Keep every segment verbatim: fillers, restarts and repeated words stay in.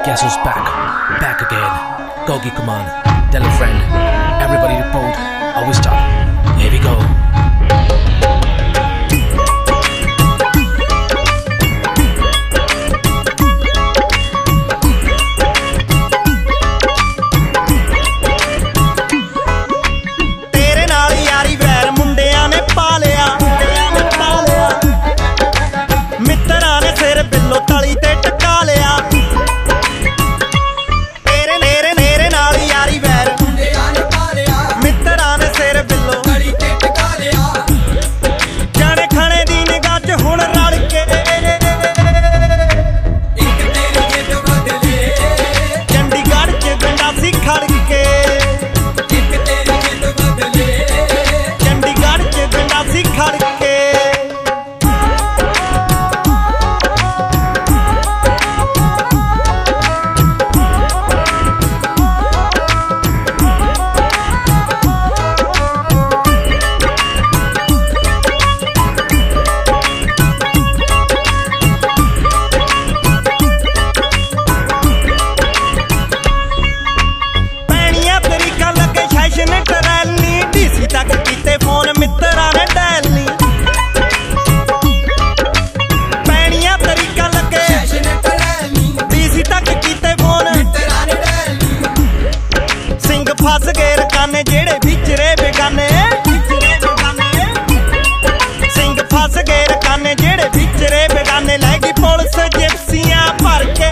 Guess who's back? Back again. Gogi Kuman, Della friend. Everybody report. Always stop. Here we go. फस गए रकाने जेड़े विचरे बेगाने सिंह फस गए रकाने जेड़े विचरे बेगाने लैगी पुलिस जिप्सियां भर के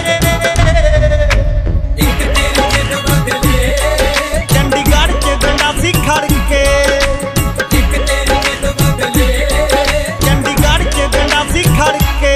चंडीगढ़ च गंडासी खड़ के चंडीगढ़ च गंडासी खड़ के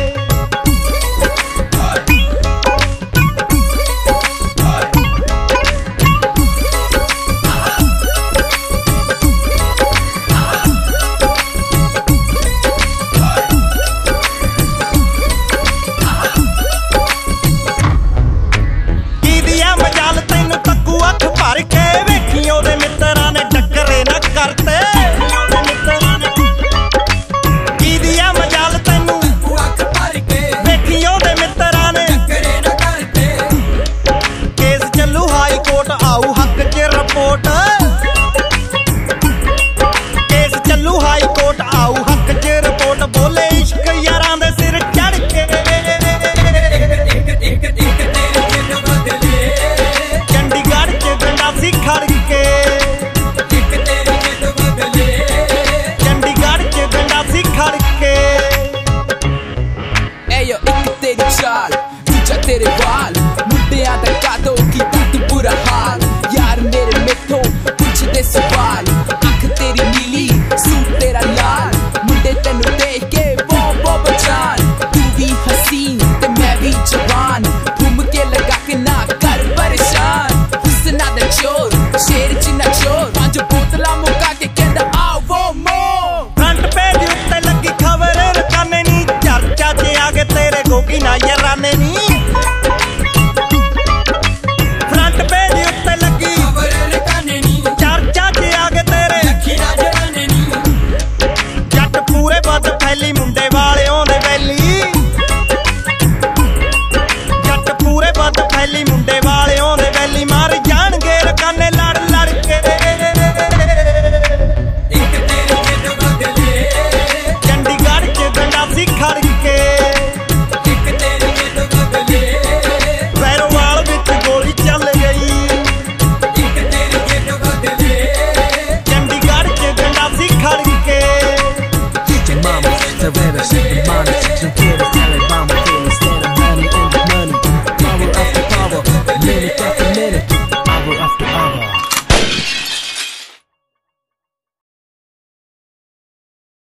केस चलू हाई कोर्ट आऊ हक च रिपोर्ट बोले इश्क यारां दे सिर चढ़ के चंडीगढ़ च गंडासी खड़ के चंडीगढ़ च गंडासी खड़ के Eyo एक तेरी चाल दूजा तेरे वाल मुंडियां दा कादो कीता तू बुरा हाल यार मेरे मिठो पुछदे सवाल अख तेरी नीली सूट तेरा लाल मुंडे तेनू देख के वो वो बचान तू भी हसीन ते मैं भी जवान घूम के लगा के ना कर परेशान हुस्ना दा चोर शेर जिन्ना चोर पांच बोतला मुका के कहंदा आओ वो मोर फ्रंट पेज उत्ते लगी खबर रकाने नी चर्चा च आ गए तेरे गोगी ना याराने नी फैली मुंडे वाले ओंदे वैली जट पूरे बद फैली मुंडे वाले ओंदे वैली मार जाणगे रकाने लड़ लड़ के चंडीगढ़ च गंडासी खड़ के वैरोवाल विच गोली चल गई चंडीगढ़ च गंडासी खड़ के Mama, the rivers, the monitors, and kids, tell it, mama,